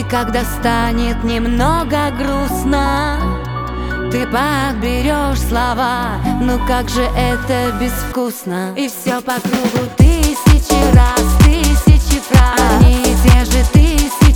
когда станет немного грустно, ты подберешь слова, ну как же это безвкусно. И все по кругу тысячи раз, тысячи фраз, одни и те же тысячи